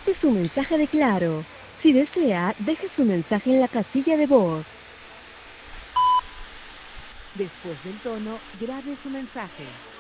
Este es su mensaje de Claro. Si desea, deje su mensaje en la casilla de voz. Después del tono, grabe su mensaje.